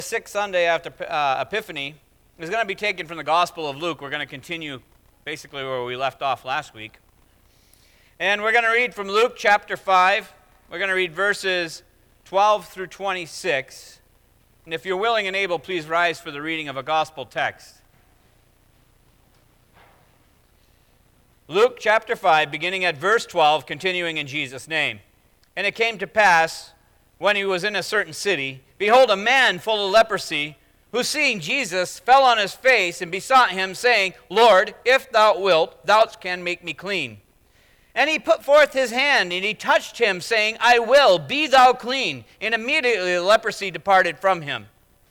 Sixth Sunday after Epiphany is going to be taken from the Gospel of Luke. We're going to continue basically where we left off last week. And we're going to read from Luke chapter 5. We're going to read verses 12 through 26. And if you're willing and able, please rise for the reading of a gospel text. Luke chapter 5, beginning at verse 12, continuing in Jesus' name. And it came to pass, when he was in a certain city, behold, a man full of leprosy, who seeing Jesus fell on his face and besought him, saying, Lord, if thou wilt, thou canst make me clean. And he put forth his hand, and he touched him, saying, I will, be thou clean. And immediately the leprosy departed from him.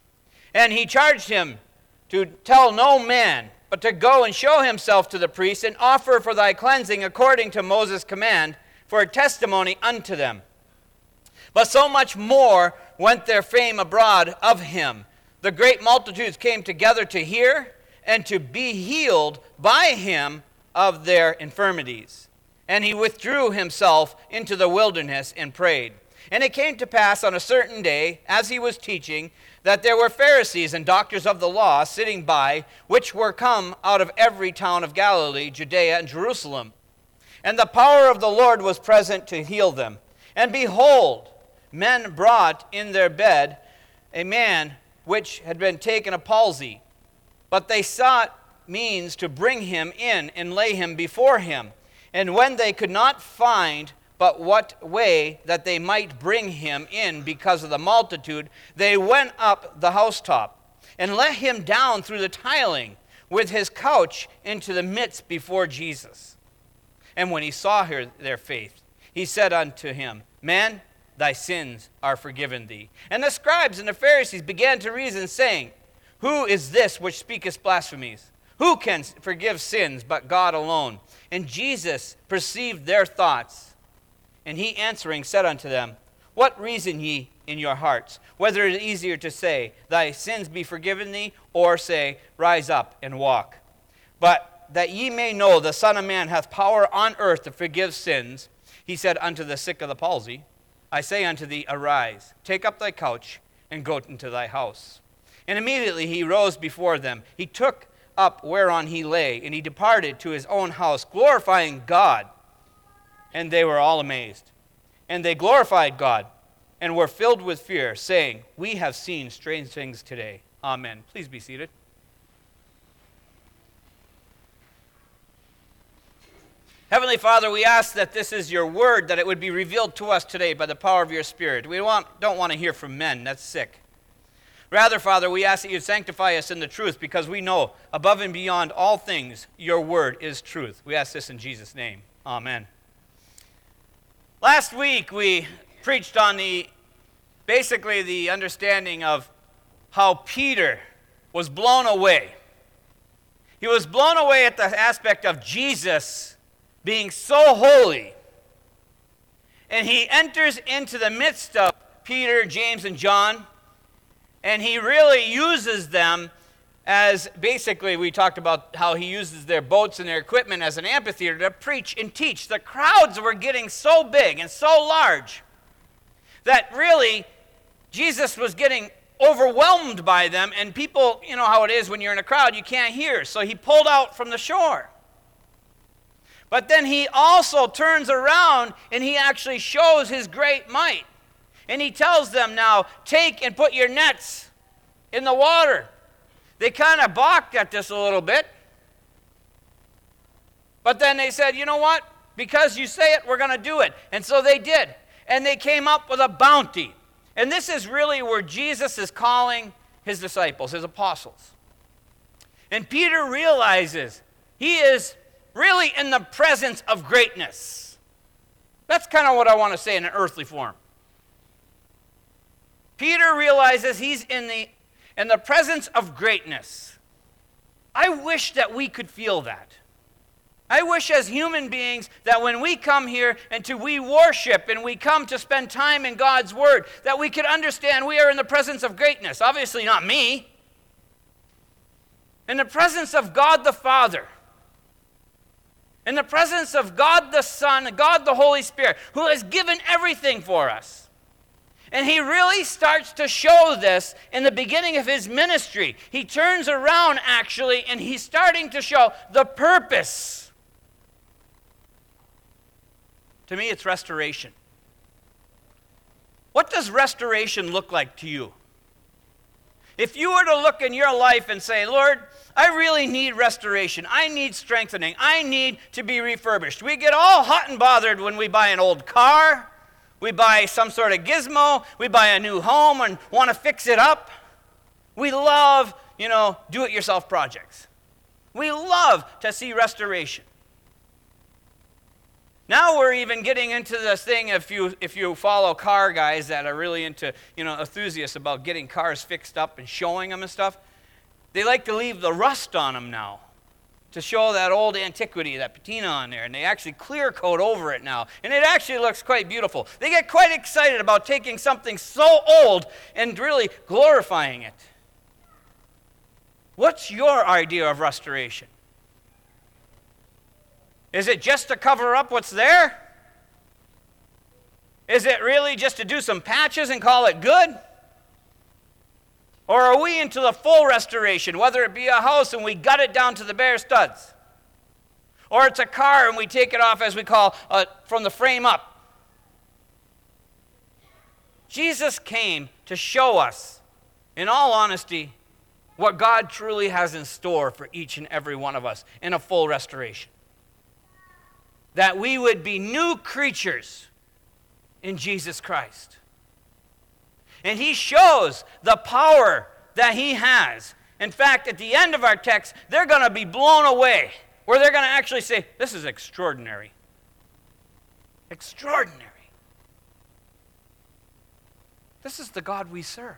And he charged him to tell no man, but to go and show himself to the priest, and offer for thy cleansing according to Moses' command, for a testimony unto them. But so much more went their fame abroad of him. The great multitudes came together to hear and to be healed by him of their infirmities. And he withdrew himself into the wilderness and prayed. And it came to pass on a certain day, as he was teaching, that there were Pharisees and doctors of the law sitting by, which were come out of every town of Galilee, Judea, and Jerusalem. And the power of the Lord was present to heal them. And behold, men brought in their bed a man which had been taken a palsy. But they sought means to bring him in and lay him before him. And when they could not find but what way that they might bring him in because of the multitude, they went up the housetop and let him down through the tiling with his couch into the midst before Jesus. And when he saw their faith, he said unto him, Man, thy sins are forgiven thee. And the scribes and the Pharisees began to reason, saying, Who is this which speaketh blasphemies? Who can forgive sins but God alone? And Jesus perceived their thoughts, and he answering said unto them, What reason ye in your hearts? Whether it is easier to say, Thy sins be forgiven thee, or say, Rise up and walk. But that ye may know the Son of Man hath power on earth to forgive sins, he said unto the sick of the palsy, I say unto thee, Arise, take up thy couch, and go into thy house. And immediately he rose before them. He took up whereon he lay, and he departed to his own house, glorifying God. And they were all amazed. And they glorified God, and were filled with fear, saying, We have seen strange things today. Amen. Please be seated. Heavenly Father, we ask that this is your word, that it would be revealed to us today by the power of your Spirit. We don't want to hear from men. That's sick. Rather, Father, we ask that you sanctify us in the truth, because we know above and beyond all things, your word is truth. We ask this in Jesus' name. Amen. Last week, we preached on basically the understanding of how Peter was blown away. He was blown away at the aspect of Jesus being so holy. And he enters into the midst of Peter, James, and John, and he really uses them as, basically, we talked about how he uses their boats and their equipment as an amphitheater to preach and teach. The crowds were getting so big and so large that really Jesus was getting overwhelmed by them, and people, you know how it is when you're in a crowd, you can't hear. So he pulled out from the shore. But then he also turns around and he actually shows his great might. And he tells them now, take and put your nets in the water. They kind of balked at this a little bit. But then they said, you know what? Because you say it, we're going to do it. And so they did. And they came up with a bounty. And this is really where Jesus is calling his disciples, his apostles. And Peter realizes he is really in the presence of greatness. That's kind of what I want to say in an earthly form. Peter realizes he's in the presence of greatness. I wish that we could feel that. I wish as human beings that when we come here and we worship and we come to spend time in God's Word, that we could understand we are in the presence of greatness. Obviously not me. In the presence of God the Father. In the presence of God the Son, God the Holy Spirit, who has given everything for us. And he really starts to show this in the beginning of his ministry. He turns around, actually, and he's starting to show the purpose. To me, it's restoration. What does restoration look like to you? If you were to look in your life and say, Lord, I really need restoration. I need strengthening. I need to be refurbished. We get all hot and bothered when we buy an old car. We buy some sort of gizmo. We buy a new home and want to fix it up. We love, do-it-yourself projects. We love to see restoration. Now we're even getting into this thing, if you follow car guys that are really into, enthusiasts about getting cars fixed up and showing them and stuff, they like to leave the rust on them now to show that old antiquity, that patina on there, and they actually clear coat over it now, and it actually looks quite beautiful. They get quite excited about taking something so old and really glorifying it. What's your idea of restoration? Is it just to cover up what's there? Is it really just to do some patches and call it good? Or are we into the full restoration, whether it be a house and we gut it down to the bare studs? Or it's a car and we take it off, as we call, from the frame up? Jesus came to show us, in all honesty, what God truly has in store for each and every one of us in a full restoration. That we would be new creatures in Jesus Christ. And he shows the power that he has. In fact, at the end of our text, they're going to be blown away, where they're going to actually say, this is extraordinary. Extraordinary. This is the God we serve.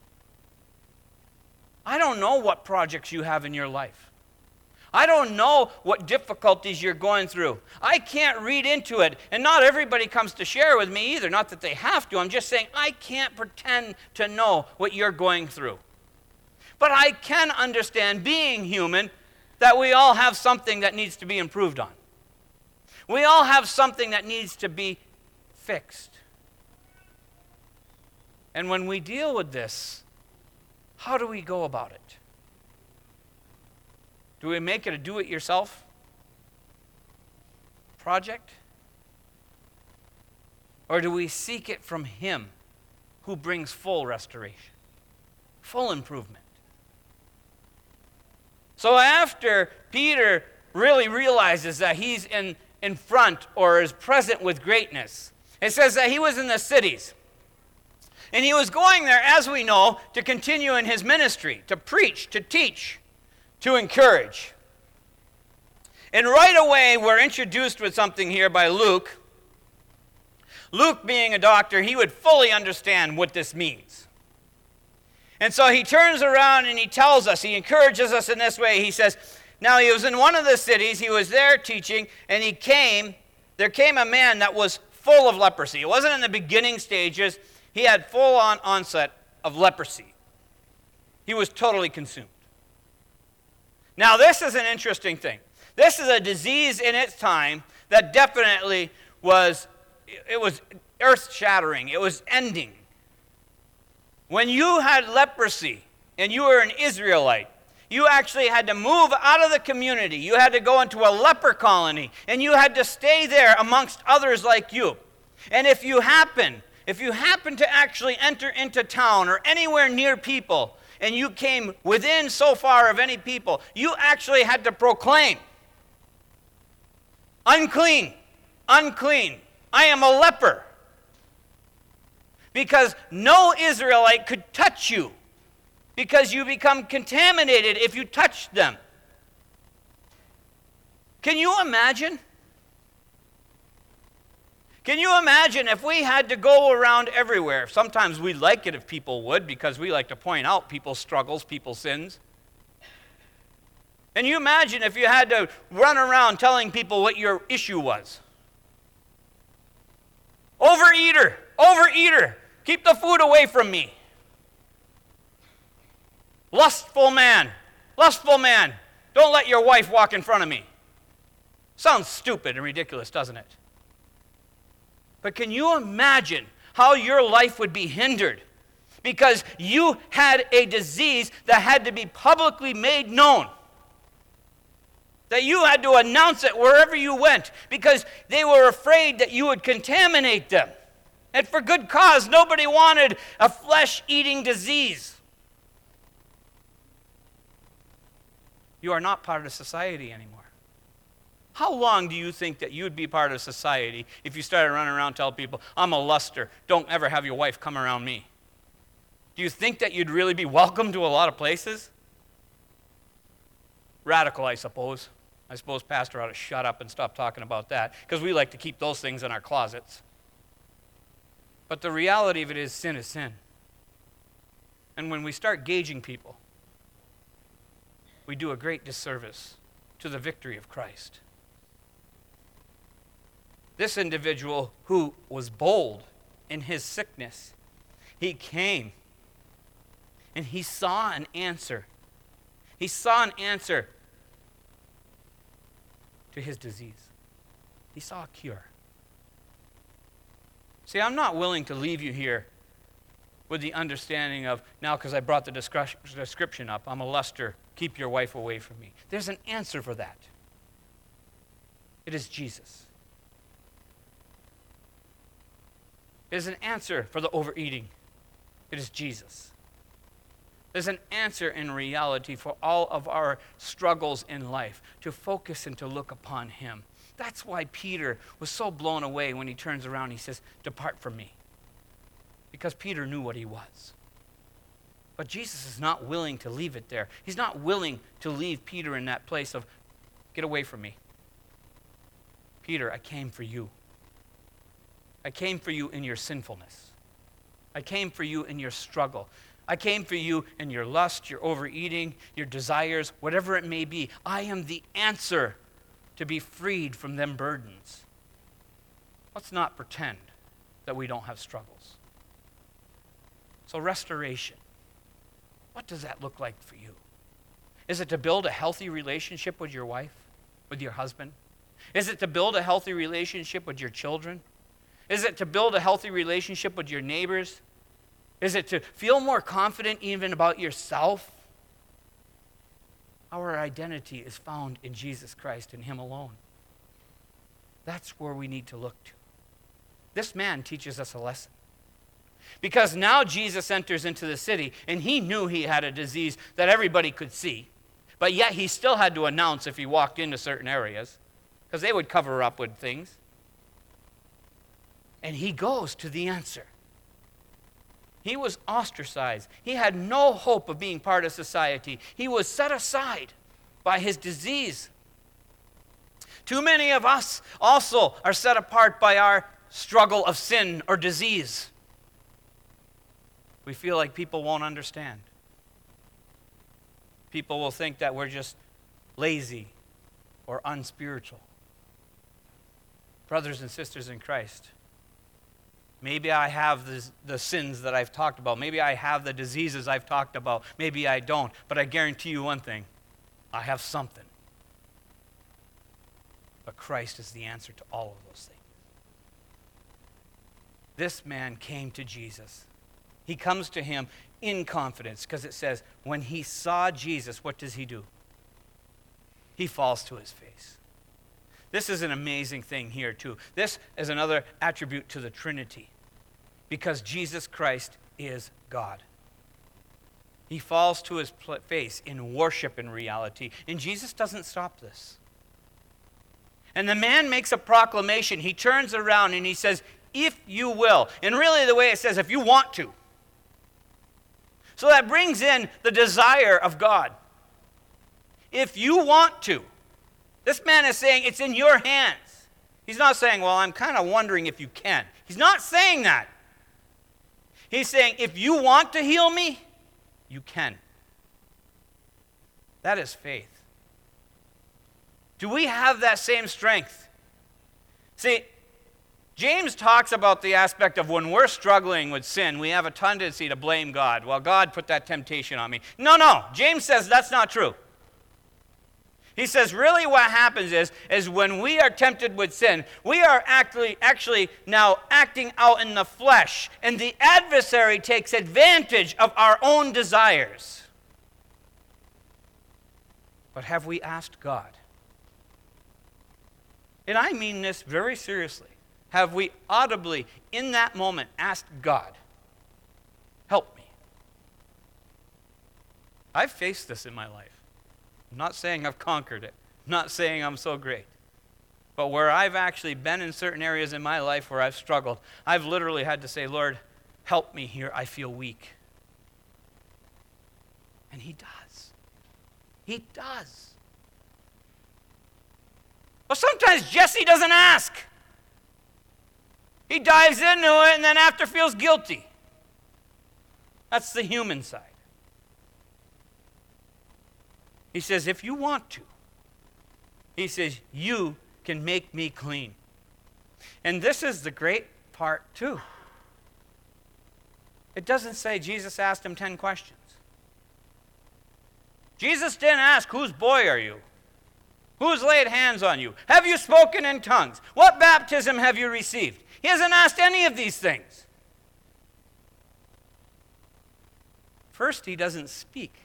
I don't know what projects you have in your life. I don't know what difficulties you're going through. I can't read into it. And not everybody comes to share with me either. Not that they have to. I'm just saying I can't pretend to know what you're going through. But I can understand, being human, that we all have something that needs to be improved on. We all have something that needs to be fixed. And when we deal with this, how do we go about it? Do we make it a do-it-yourself project? Or do we seek it from him who brings full restoration, full improvement? So after Peter really realizes that he's in front or is present with greatness, it says that he was in the cities. And he was going there, as we know, to continue in his ministry, to preach, to teach, to encourage. And right away, we're introduced with something here by Luke. Luke, being a doctor, he would fully understand what this means. And so he turns around and he tells us, he encourages us in this way. He says, now he was in one of the cities, he was there teaching, and there came a man that was full of leprosy. It wasn't in the beginning stages. He had full-on onset of leprosy. He was totally consumed. Now, this is an interesting thing. This is a disease in its time that definitely was earth-shattering. It was ending. When you had leprosy and you were an Israelite, you actually had to move out of the community. You had to go into a leper colony, and you had to stay there amongst others like you. And if you happen to actually enter into town or anywhere near people, and you came within so far of any people, you actually had to proclaim, unclean, unclean, I am a leper. Because no Israelite could touch you, because you become contaminated if you touch them. Can you imagine? Can you imagine if we had to go around everywhere? Sometimes we like it if people would, because we like to point out people's struggles, people's sins. And you imagine if you had to run around telling people what your issue was. Overeater, overeater, keep the food away from me. Lustful man, don't let your wife walk in front of me. Sounds stupid and ridiculous, doesn't it? But can you imagine how your life would be hindered because you had a disease that had to be publicly made known. That you had to announce it wherever you went because they were afraid that you would contaminate them. And for good cause, nobody wanted a flesh-eating disease. You are not part of society anymore. How long do you think that you would be part of society if you started running around telling people, I'm a luster, don't ever have your wife come around me? Do you think that you'd really be welcome to a lot of places? Radical, I suppose. I suppose Pastor ought to shut up and stop talking about that because we like to keep those things in our closets. But the reality of it is sin is sin. And when we start gauging people, we do a great disservice to the victory of Christ. This individual who was bold in his sickness, he came and he saw an answer. He saw an answer to his disease. He saw a cure. See, I'm not willing to leave you here with the understanding of, now because I brought the description up, I'm a luster, keep your wife away from me. There's an answer for that. It is Jesus. It is an answer for the overeating. It is Jesus. There's an answer in reality for all of our struggles in life, to focus and to look upon him. That's why Peter was so blown away when he turns around and he says, depart from me. Because Peter knew what he was. But Jesus is not willing to leave it there. He's not willing to leave Peter in that place of, get away from me. Peter, I came for you. I came for you in your sinfulness. I came for you in your struggle. I came for you in your lust, your overeating, your desires, whatever it may be. I am the answer to be freed from them burdens. Let's not pretend that we don't have struggles. So restoration, what does that look like for you? Is it to build a healthy relationship with your wife, with your husband? Is it to build a healthy relationship with your children? Is it to build a healthy relationship with your neighbors? Is it to feel more confident even about yourself? Our identity is found in Jesus Christ and him alone. That's where we need to look to. This man teaches us a lesson. Because now Jesus enters into the city, and he knew he had a disease that everybody could see, but yet he still had to announce if he walked into certain areas, because they would cover up with things. And he goes to the answer. He was ostracized. He had no hope of being part of society. He was set aside by his disease. Too many of us also are set apart by our struggle of sin or disease. We feel like people won't understand. People will think that we're just lazy or unspiritual. Brothers and sisters in Christ, maybe I have the sins that I've talked about. Maybe I have the diseases I've talked about. Maybe I don't. But I guarantee you one thing. I have something. But Christ is the answer to all of those things. This man came to Jesus. He comes to him in confidence because it says, when he saw Jesus, what does he do? He falls to his face. This is an amazing thing here too. This is another attribute to the Trinity. Because Jesus Christ is God. He falls to his face in worship in reality. And Jesus doesn't stop this. And the man makes a proclamation. He turns around and he says, if you will. And really the way it says, if you want to. So that brings in the desire of God. If you want to. This man is saying it's in your hands. He's not saying, well, I'm kind of wondering if you can. He's not saying that. He's saying, if you want to heal me, you can. That is faith. Do we have that same strength? See, James talks about the aspect of when we're struggling with sin, we have a tendency to blame God. Well, God put that temptation on me. No. James says that's not true. He says, really what happens is when we are tempted with sin, we are actually now acting out in the flesh, and the adversary takes advantage of our own desires. But have we asked God? And I mean this very seriously. Have we audibly, in that moment, asked God, help me? I've faced this in my life. I'm not saying I've conquered it. I'm not saying I'm so great. But where I've actually been in certain areas in my life where I've struggled, I've literally had to say, Lord, help me here. I feel weak. And he does. He does. Well, sometimes Jesse doesn't ask. He dives into it and then after feels guilty. That's the human side. He says, if you want to, he says, you can make me clean. And this is the great part too. It doesn't say Jesus asked him 10 questions. Jesus didn't ask, whose boy are you? Who's laid hands on you? Have you spoken in tongues? What baptism have you received? He hasn't asked any of these things. First, he doesn't speak.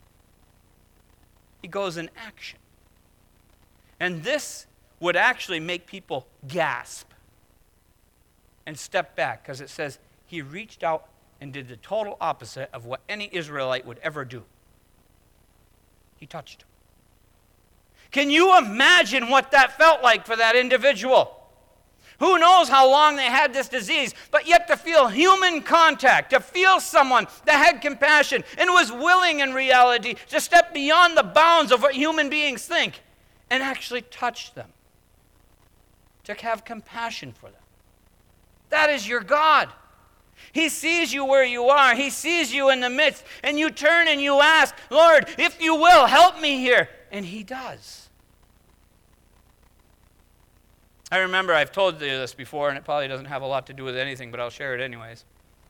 He goes in action. And this would actually make people gasp and step back, because it says he reached out and did the total opposite of what any Israelite would ever do. He touched him. Can you imagine what that felt like for that individual? Who knows how long they had this disease, but yet to feel human contact, to feel someone that had compassion and was willing in reality to step beyond the bounds of what human beings think and actually touch them, to have compassion for them. That is your God. He sees you where you are. He sees you in the midst, and you turn and you ask, Lord, if you will, help me here. And he does. I remember I've told you this before, and it probably doesn't have a lot to do with anything, but I'll share it anyways.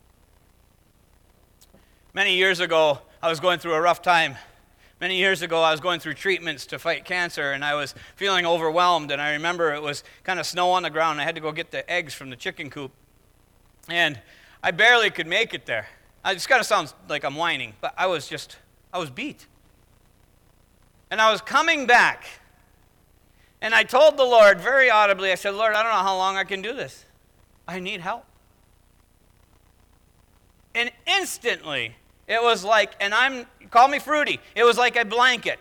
Many years ago, I was going through a rough time. Many years ago, I was going through treatments to fight cancer, and I was feeling overwhelmed, and I remember it was kind of snow on the ground. I had to go get the eggs from the chicken coop, and I barely could make it there. It kind of sounds like I'm whining, but I was beat. And I was coming back, and I told the Lord very audibly, I said, Lord, I don't know how long I can do this. I need help. And instantly, it was like, call me fruity, it was like a blanket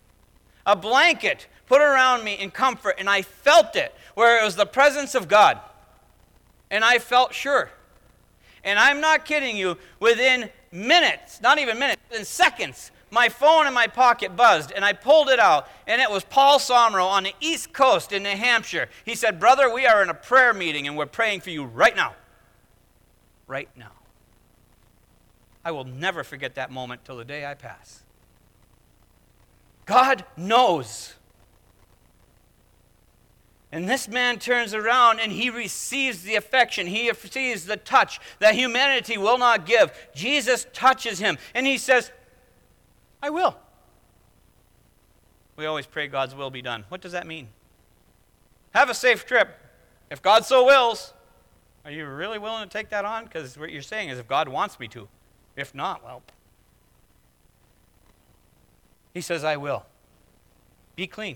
put around me in comfort, and I felt it, where it was the presence of God. And I felt sure. And I'm not kidding you, within minutes, not even minutes, within seconds, my phone in my pocket buzzed, and I pulled it out, and it was Paul Somro on the East Coast in New Hampshire. He said, brother, we are in a prayer meeting, and we're praying for you right now. Right now. I will never forget that moment till the day I pass. God knows. And this man turns around and he receives the affection. He receives the touch that humanity will not give. Jesus touches him, and he says, I will. We always pray God's will be done. What does that mean? Have a safe trip. If God so wills. Are you really willing to take that on? Because what you're saying is if God wants me to. If not, well. He says, I will. Be clean.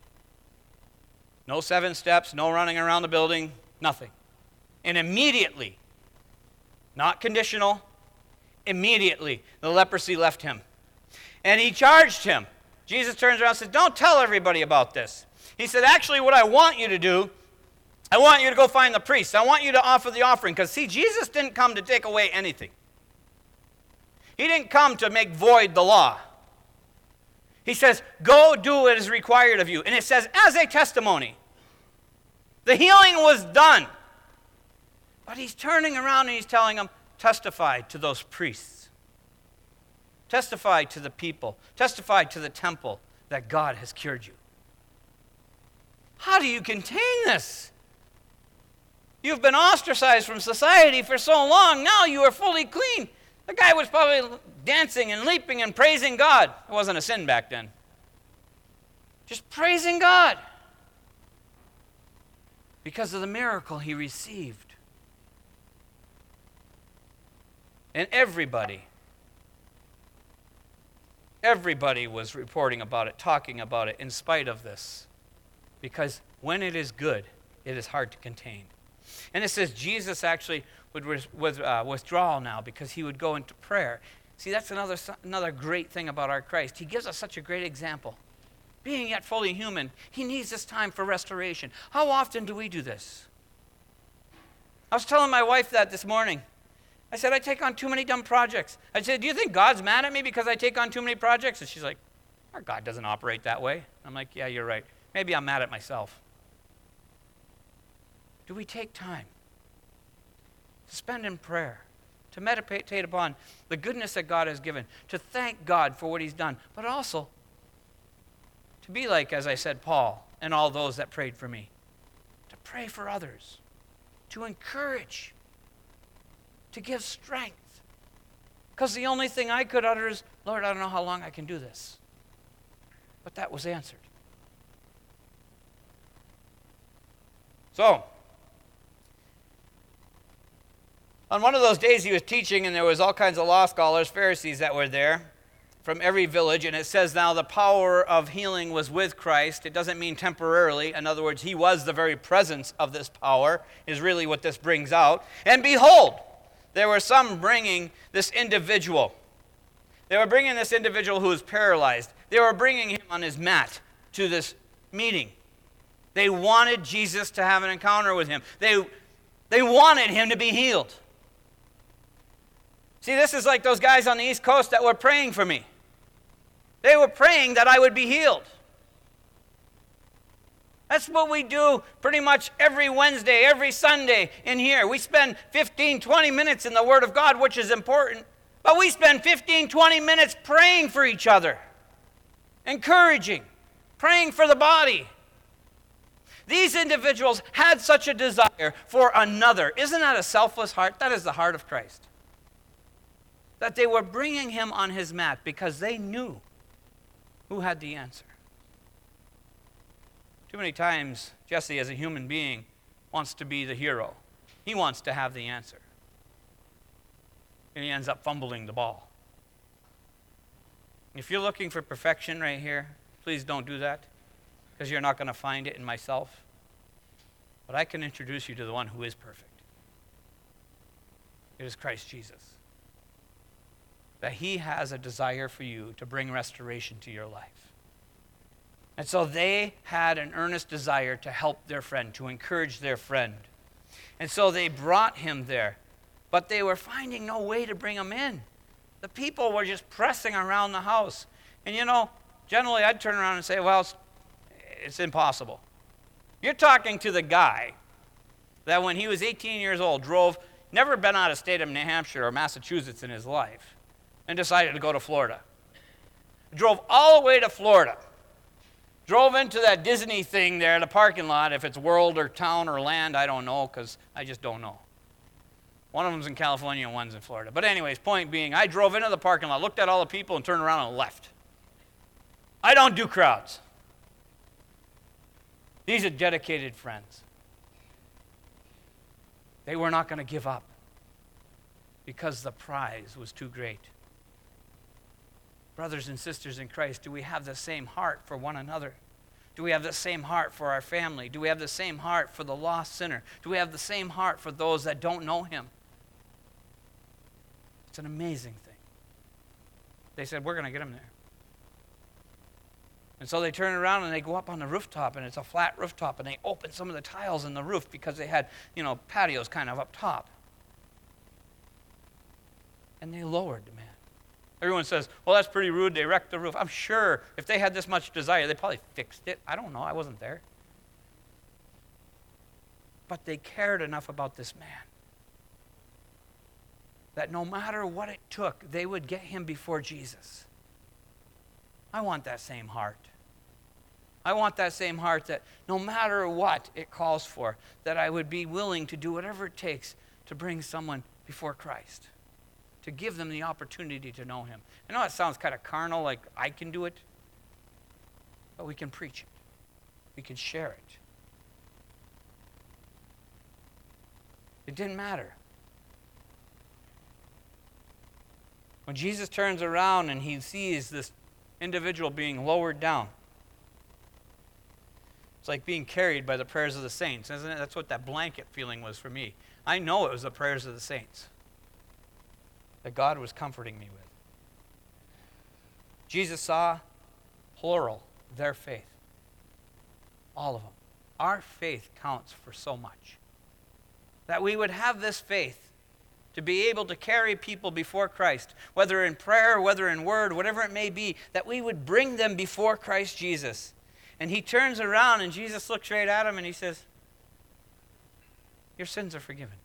No 7 steps, no running around the building, nothing. And immediately, not conditional, immediately the leprosy left him. And he charged him. Jesus turns around and says, don't tell everybody about this. He said, actually, what I want you to do, I want you to go find the priest. I want you to offer the offering. Because, see, Jesus didn't come to take away anything. He didn't come to make void the law. He says, go do what is required of you. And it says, as a testimony. The healing was done. But he's turning around and he's telling them, testify to those priests. Testify to the people. Testify to the temple that God has cured you. How do you contain this? You've been ostracized from society for so long. Now you are fully clean. The guy was probably dancing and leaping and praising God. It wasn't a sin back then. just praising God because of the miracle he received. And everybody was reporting about it, talking about it in spite of this. Because when it is good, it is hard to contain. And it says Jesus actually would withdraw now because he would go into prayer. See, that's another great thing about our Christ. He gives us such a great example. Being yet fully human, he needs this time for restoration. How often do we do this? I was telling my wife that this morning. I said, I take on too many dumb projects. I said, do you think God's mad at me because I take on too many projects? And she's like, our God doesn't operate that way. I'm like, yeah, you're right. Maybe I'm mad at myself. Do we take time to spend in prayer, to meditate upon the goodness that God has given, to thank God for what he's done, but also to be like, as I said, Paul and all those that prayed for me, to pray for others, to encourage, to give strength. Because the only thing I could utter is, Lord, I don't know how long I can do this. But that was answered. So, on one of those days he was teaching, and there was all kinds of law scholars, Pharisees that were there from every village, and it says now the power of healing was with Christ. It doesn't mean temporarily. In other words, he was the very presence of this power, is really what this brings out. And behold, there were some bringing this individual. They were bringing this individual who was paralyzed. They were bringing him on his mat to this meeting. They wanted Jesus to have an encounter with him. They wanted him to be healed. See, this is like those guys on the East Coast that were praying for me. They were praying that I would be healed. That's what we do pretty much every Wednesday, every Sunday in here. We spend 15, 20 minutes in the Word of God, which is important. But we spend 15, 20 minutes praying for each other, encouraging, praying for the body. These individuals had such a desire for another. Isn't that a selfless heart? That is the heart of Christ. That they were bringing him on his mat because they knew who had the answer. Too many times, Jesse, as a human being, wants to be the hero. He wants to have the answer. And he ends up fumbling the ball. If you're looking for perfection right here, please don't do that, because you're not going to find it in myself. But I can introduce you to the one who is perfect. It is Christ Jesus. That he has a desire for you to bring restoration to your life. And so they had an earnest desire to help their friend, to encourage their friend. And so they brought him there. But they were finding no way to bring him in. The people were just pressing around the house. And generally I'd turn around and say, well, it's impossible. You're talking to the guy that when he was 18 years old, never been out of state of New Hampshire or Massachusetts in his life, and decided to go to Florida. Drove all the way to Florida. Drove into that Disney thing there, the parking lot, if it's world or town or land, I don't know, because I just don't know. One of them's in California and one's in Florida. But anyways, point being, I drove into the parking lot, looked at all the people, and turned around and left. I don't do crowds. These are dedicated friends. They were not going to give up because the prize was too great. Brothers and sisters in Christ, do we have the same heart for one another? Do we have the same heart for our family? Do we have the same heart for the lost sinner? Do we have the same heart for those that don't know him? It's an amazing thing. They said, we're going to get him there. And so they turn around and they go up on the rooftop, and it's a flat rooftop, and they open some of the tiles in the roof because they had, patios kind of up top. And they lowered the man. Everyone says, well, that's pretty rude. They wrecked the roof. I'm sure if they had this much desire, they probably fixed it. I don't know. I wasn't there. But they cared enough about this man that no matter what it took, they would get him before Jesus. I want that same heart. I want that same heart that no matter what it calls for, that I would be willing to do whatever it takes to bring someone before Christ, to give them the opportunity to know him. I know that sounds kind of carnal, like I can do it. But we can preach it. We can share it. It didn't matter. When Jesus turns around and he sees this individual being lowered down, it's like being carried by the prayers of the saints, isn't it? That's what that blanket feeling was for me. I know it was the prayers of the saints that God was comforting me with. Jesus saw, plural, their faith. All of them. Our faith counts for so much. That we would have this faith to be able to carry people before Christ, whether in prayer, whether in word, whatever it may be, that we would bring them before Christ Jesus. And he turns around and Jesus looks right at him and he says, your sins are forgiven.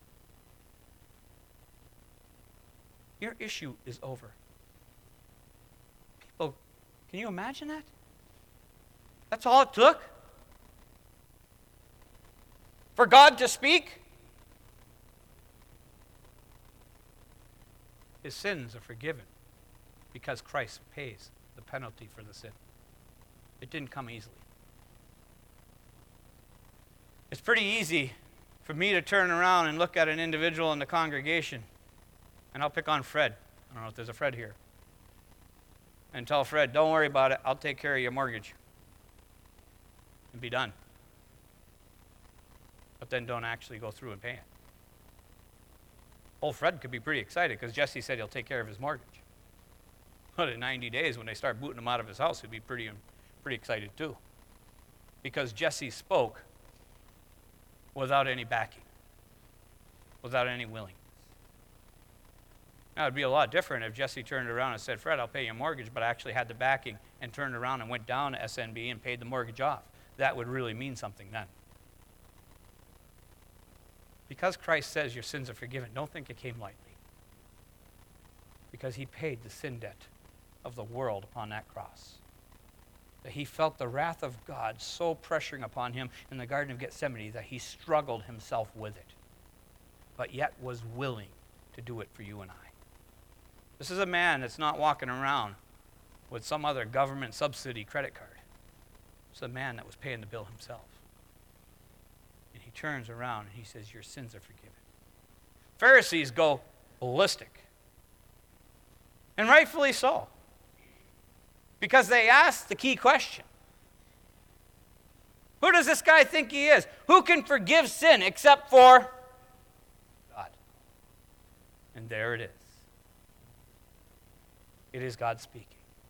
Your issue is over. People, can you imagine that? That's all it took? For God to speak? His sins are forgiven because Christ pays the penalty for the sin. It didn't come easily. It's pretty easy for me to turn around and look at an individual in the congregation, and I'll pick on Fred. I don't know if there's a Fred here. And tell Fred, don't worry about it. I'll take care of your mortgage. And be done. But then don't actually go through and pay it. Old Fred could be pretty excited because Jesse said he'll take care of his mortgage. But in 90 days, when they start booting him out of his house, he'd be pretty excited too. Because Jesse spoke without any backing, without any willingness. Now, it would be a lot different if Jesse turned around and said, Fred, I'll pay your mortgage, but I actually had the backing, and turned around and went down to SNB and paid the mortgage off. That would really mean something then. Because Christ says your sins are forgiven, don't think it came lightly. Because he paid the sin debt of the world upon that cross. That he felt the wrath of God so pressuring upon him in the Garden of Gethsemane that he struggled himself with it, but yet was willing to do it for you and I. This is a man that's not walking around with some other government subsidy credit card. It's a man that was paying the bill himself. And he turns around and he says, your sins are forgiven. Pharisees go ballistic. And rightfully so. Because they ask the key question. Who does this guy think he is? Who can forgive sin except for God? And there it is. It is God speaking.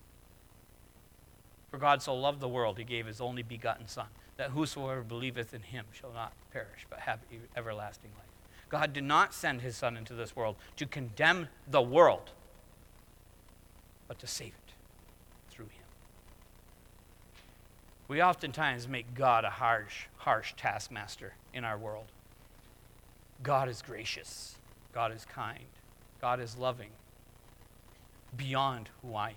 For God so loved the world, he gave his only begotten Son, that whosoever believeth in him shall not perish, but have everlasting life. God did not send his Son into this world to condemn the world, but to save it through him. We oftentimes make God a harsh taskmaster in our world. God is gracious. God is kind. God is loving. Beyond who I am.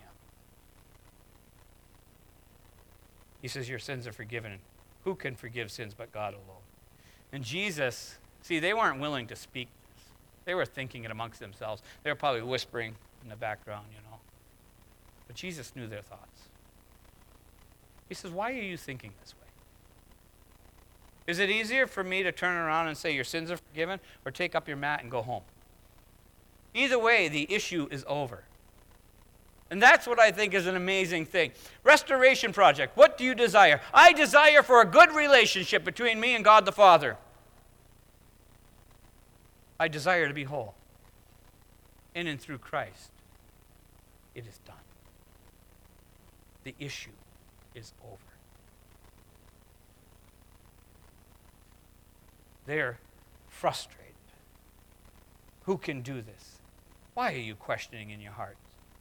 He says, your sins are forgiven. Who can forgive sins but God alone? And Jesus, see, they weren't willing to speak this. They were thinking it amongst themselves. They were probably whispering in the background, But Jesus knew their thoughts. He says, why are you thinking this way? Is it easier for me to turn around and say your sins are forgiven, or take up your mat and go home? Either way, the issue is over. And that's what I think is an amazing thing. Restoration Project, what do you desire? I desire for a good relationship between me and God the Father. I desire to be whole. In and through Christ, it is done. The issue is over. They're frustrated. Who can do this? Why are you questioning in your heart?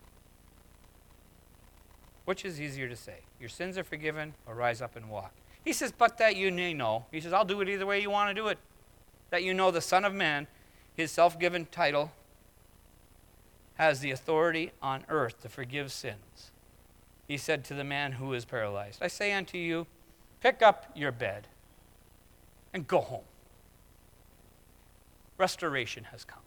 Which is easier to say? Your sins are forgiven, or rise up and walk? He says, but that you may know. He says, I'll do it either way you want to do it. That you know the Son of Man, his self-given title, has the authority on earth to forgive sins. He said to the man who is paralyzed, I say unto you, pick up your bed and go home. Restoration has come.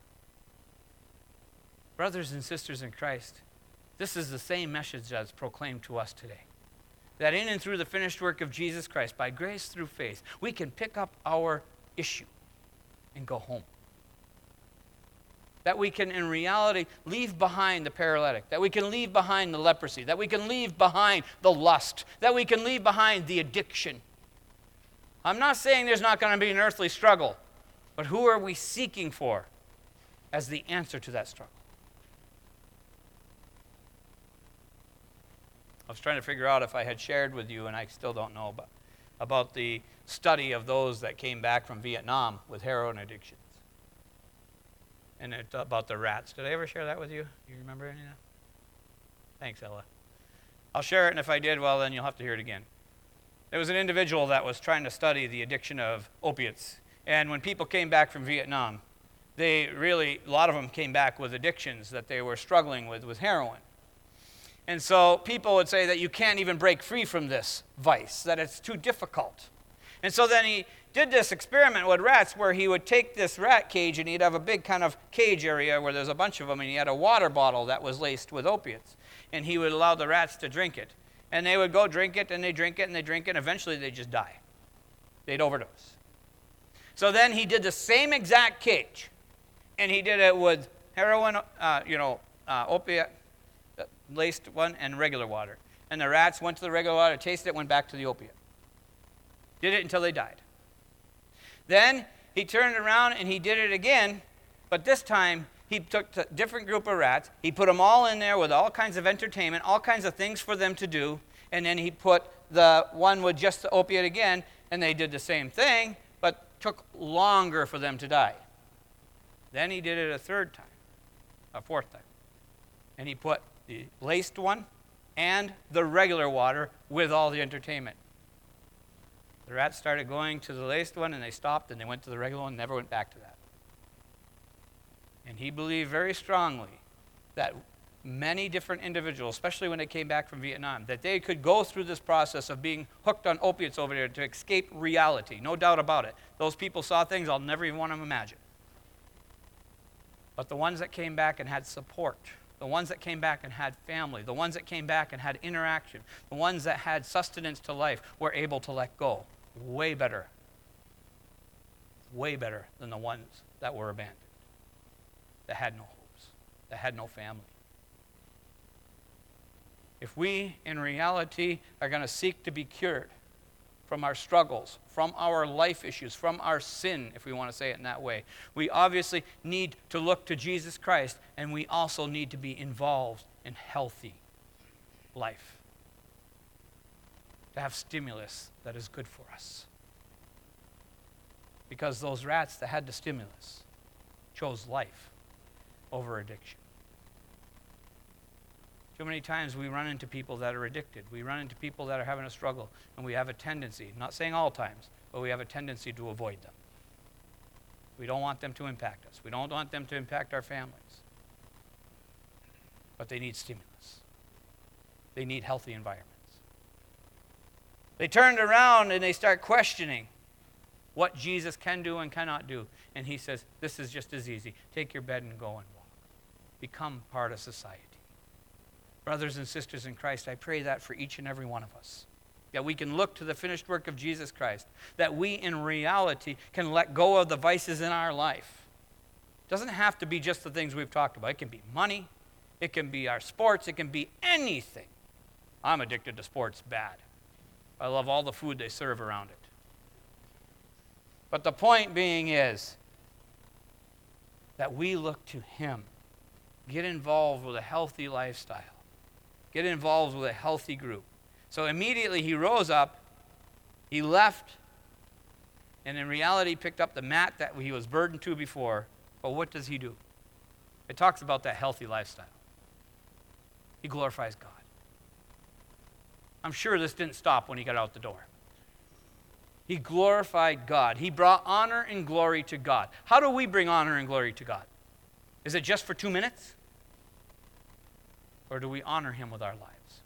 Brothers and sisters in Christ, this is the same message that's proclaimed to us today. that in and through the finished work of Jesus Christ, by grace through faith, we can pick up our issue and go home. That we can, in reality, leave behind the paralytic, that we can leave behind the leprosy, that we can leave behind the lust, that we can leave behind the addiction. I'm not saying there's not going to be an earthly struggle, but who are we seeking for as the answer to that struggle? I was trying to figure out if I had shared with you, and I still don't know, about the study of those that came back from Vietnam with heroin addictions. And about the rats. Did I ever share that with you? Do you remember any of that? Thanks, Ella. I'll share it, and if I did, well, then you'll have to hear it again. There was an individual that was trying to study the addiction of opiates. And when people came back from Vietnam, a lot of them came back with addictions that they were struggling with heroin. And so people would say that you can't even break free from this vice, that it's too difficult. And so then he did this experiment with rats where he would take this rat cage and he'd have a big kind of cage area where there's a bunch of them, and he had a water bottle that was laced with opiates. And he would allow the rats to drink it. And they would go drink it, and they drink it, and they drink it, and eventually they'd just die. They'd overdose. So then he did the same exact cage, and he did it with heroin, opiate, laced one, and regular water. And the rats went to the regular water, tasted it, went back to the opiate. Did it until they died. Then he turned around and he did it again, but this time he took a different group of rats. He put them all in there with all kinds of entertainment, all kinds of things for them to do, and then he put the one with just the opiate again, and they did the same thing, but took longer for them to die. Then he did it a fourth time. And he put the laced one and the regular water with all the entertainment. The rats started going to the laced one, and they stopped, and they went to the regular one and never went back to that. And he believed very strongly that many different individuals, especially when they came back from Vietnam, that they could go through this process of being hooked on opiates over there to escape reality. No doubt about it. Those people saw things I'll never even want to imagine. But the ones that came back and had support, the ones that came back and had family, the ones that came back and had interaction, the ones that had sustenance to life were able to let go. Way better than the ones that were abandoned, that had no hopes, that had no family. If we, in reality, are going to seek to be cured from our struggles, from our life issues, from our sin, if we want to say it in that way, we obviously need to look to Jesus Christ, and we also need to be involved in healthy life, to have stimulus that is good for us. Because those rats that had the stimulus chose life over addiction. Too many times we run into people that are addicted. We run into people that are having a struggle, and we have a tendency, not saying all times, but we have a tendency to avoid them. We don't want them to impact us. We don't want them to impact our families. But they need stimulus. They need healthy environments. They turned around and they start questioning what Jesus can do and cannot do. And he says, this is just as easy. Take your bed and go and walk. Become part of society. Brothers and sisters in Christ, I pray that for each and every one of us. That we can look to the finished work of Jesus Christ. That we, in reality, can let go of the vices in our life. It doesn't have to be just the things we've talked about. It can be money. It can be our sports. It can be anything. I'm addicted to sports bad. I love all the food they serve around it. But the point being is that we look to him. Get involved with a healthy lifestyle. Get involved with a healthy group. So immediately he rose up, he left, and in reality picked up the mat that he was burdened to before. But what does he do? It talks about that healthy lifestyle. He glorifies God. I'm sure this didn't stop when he got out the door. He glorified God. He brought honor and glory to God. How do we bring honor and glory to God? Is it just for 2 minutes? Or do we honor him with our lives?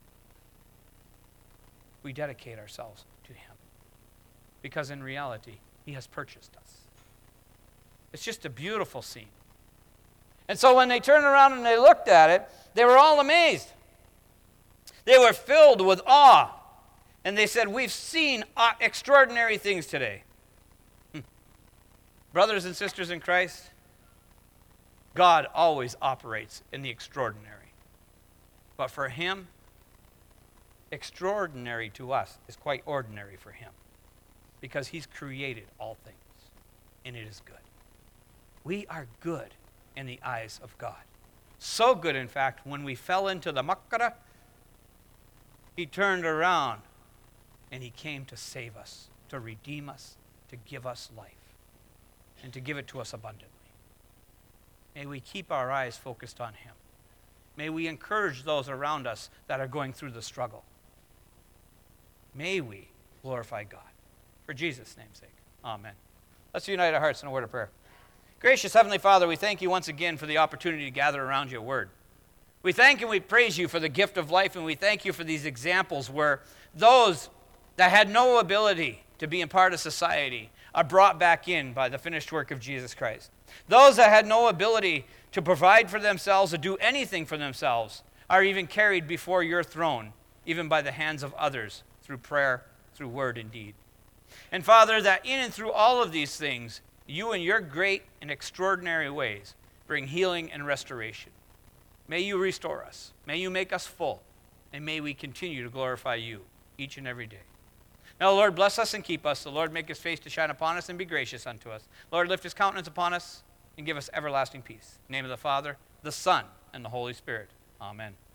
We dedicate ourselves to him. Because in reality, he has purchased us. It's just a beautiful scene. And so when they turned around and they looked at it, they were all amazed. They were filled with awe. And they said, we've seen extraordinary things today. Brothers and sisters in Christ, God always operates in the extraordinary. But for him, extraordinary to us is quite ordinary for him, because he's created all things, and it is good. We are good in the eyes of God. So good, in fact, when we fell into the makkara, he turned around and he came to save us, to redeem us, to give us life, and to give it to us abundantly. May we keep our eyes focused on him. May we encourage those around us that are going through the struggle. May we glorify God. For Jesus' name's sake, amen. Let's unite our hearts in a word of prayer. Gracious Heavenly Father, we thank you once again for the opportunity to gather around your word. We thank and we praise you for the gift of life, and we thank you for these examples where those that had no ability to be a part of society are brought back in by the finished work of Jesus Christ. Those that had no ability to provide for themselves or do anything for themselves are even carried before your throne, even by the hands of others, through prayer, through word and deed. And Father, that in and through all of these things, you in your great and extraordinary ways bring healing and restoration. May you restore us. May you make us full. And may we continue to glorify you each and every day. Now, Lord, bless us and keep us. The Lord make his face to shine upon us and be gracious unto us. Lord, lift his countenance upon us and give us everlasting peace. In the name of the Father, the Son, and the Holy Spirit. Amen.